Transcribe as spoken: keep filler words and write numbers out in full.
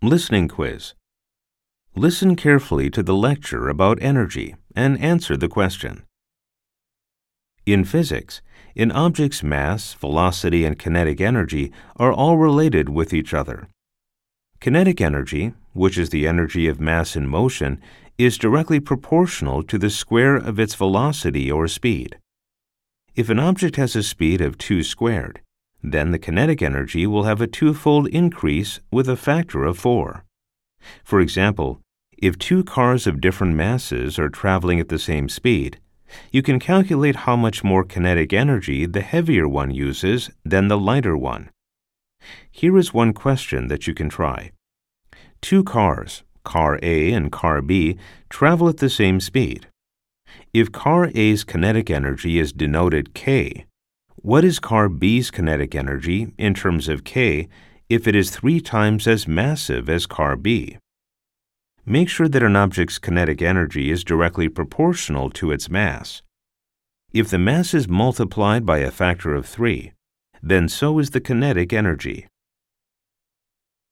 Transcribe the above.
Listening quiz. Listen carefully to the lecture about energy and answer the question. In physics, an object's mass, velocity, and kinetic energy are all related with each other. Kinetic energy, which is the energy of mass in motion, is directly proportional to the square of its velocity or speed. If an object has a speed of two squared, then the kinetic energy will have a twofold increase with a factor of four. For example, if two cars of different masses are traveling at the same speed, you can calculate how much more kinetic energy the heavier one uses than the lighter one. Here is one question that you can try. Two cars, car A and car B, travel at the same speed. If car A's kinetic energy is denoted K, what is car B's kinetic energy in terms of K if it is three times as massive as car B? Make sure that an object's kinetic energy is directly proportional to its mass. If the mass is multiplied by a factor of three, then so is the kinetic energy.